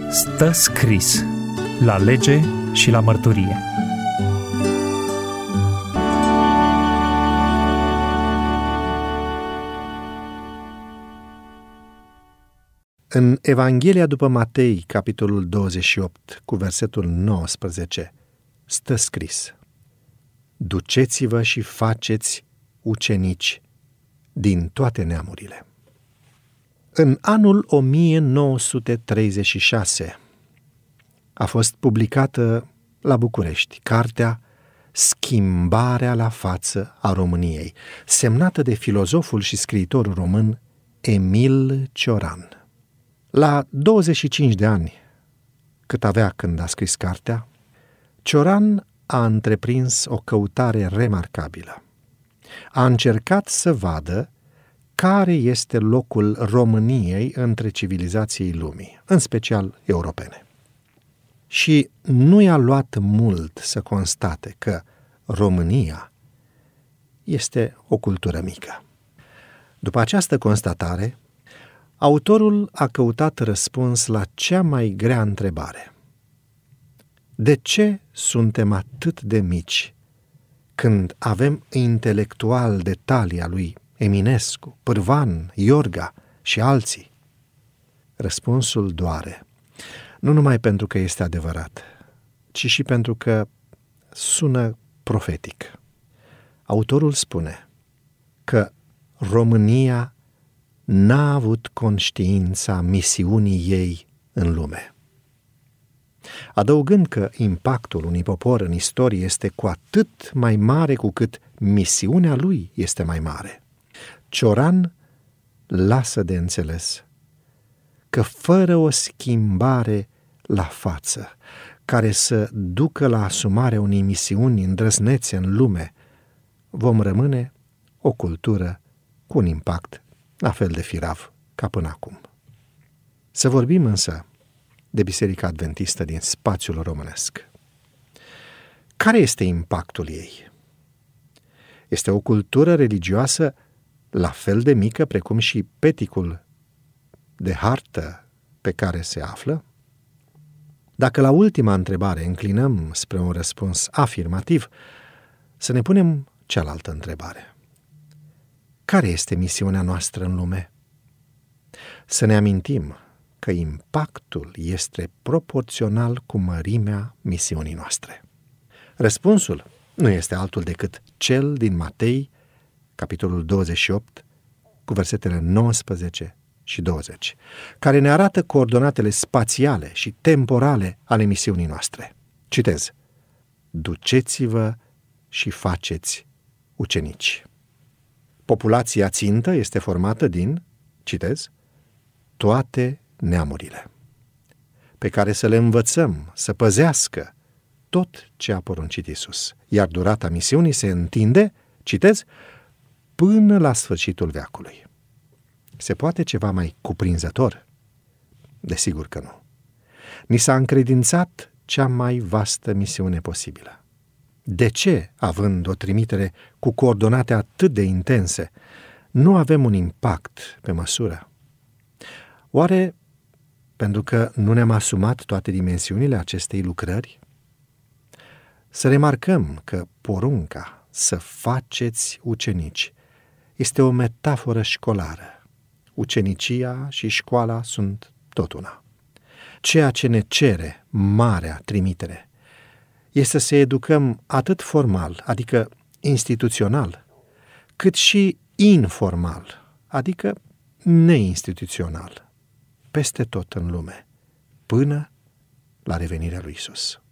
Stă scris la lege și la mărturie. În Evanghelia după Matei, capitolul 28, cu versetul 19, stă scris: Duceți-vă și faceți ucenici din toate neamurile. În anul 1936 a fost publicată la București cartea Schimbarea la față a României, semnată de filozoful și scriitorul român Emil Cioran. La 25 de ani, cât avea când a scris cartea, Cioran a întreprins o căutare remarcabilă. A încercat să vadă care este locul României între civilizații lumii, în special europene. Și nu i-a luat mult să constate că România este o cultură mică. După această constatare, autorul a căutat răspuns la cea mai grea întrebare. De ce suntem atât de mici când avem intelectual de talia lui Eminescu, Pârvan, Iorga și alții? Răspunsul doare, nu numai pentru că este adevărat, ci și pentru că sună profetic. Autorul spune că România n-a avut conștiința misiunii ei în lume. Adăugând că impactul unui popor în istorie este cu atât mai mare cu cât misiunea lui este mai mare, Cioran lasă de înțeles că fără o schimbare la față, care să ducă la asumarea unei misiuni îndrăznețe în lume, vom rămâne o cultură cu un impact la fel de firav ca până acum. Să vorbim însă de Biserica Adventistă din spațiul românesc. Care este impactul ei? Este o cultură religioasă la fel de mică precum și peticul de hartă pe care se află? Dacă la ultima întrebare înclinăm spre un răspuns afirmativ, să ne punem cealaltă întrebare. Care este misiunea noastră în lume? Să ne amintim că impactul este proporțional cu mărimea misiunii noastre. Răspunsul nu este altul decât cel din Matei, capitolul 28, cu versetele 19 și 20, care ne arată coordonatele spațiale și temporale ale misiunii noastre. Citez: Duceți-vă și faceți ucenici. Populația țintă este formată din, citez, toate neamurile, pe care să le învățăm să păzească tot ce a poruncit Iisus, iar durata misiunii se întinde, citez, până la sfârșitul veacului. Se poate ceva mai cuprinzător? Desigur că nu. Ni s-a încredințat cea mai vastă misiune posibilă. De ce, având o trimitere cu coordonate atât de intense, nu avem un impact pe măsură? Oare pentru că nu ne-am asumat toate dimensiunile acestei lucrări? Să remarcăm că porunca să faceți ucenici este o metaforă școlară. Ucenicia și școala sunt tot una. Ceea ce ne cere marea trimitere este să educăm atât formal, adică instituțional, cât și informal, adică neinstituțional, peste tot în lume, până la revenirea lui Iisus.